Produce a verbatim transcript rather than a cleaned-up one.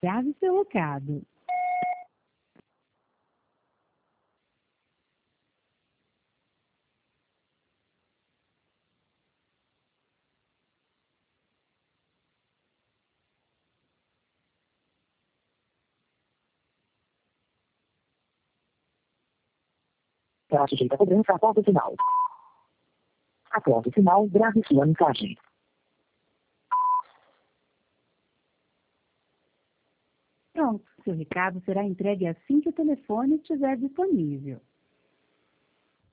Grave seu recado. Para sujeita a cobrança após o sinal. Após o sinal, grave sua mensagem. Pronto, seu recado será entregue assim que o telefone estiver disponível.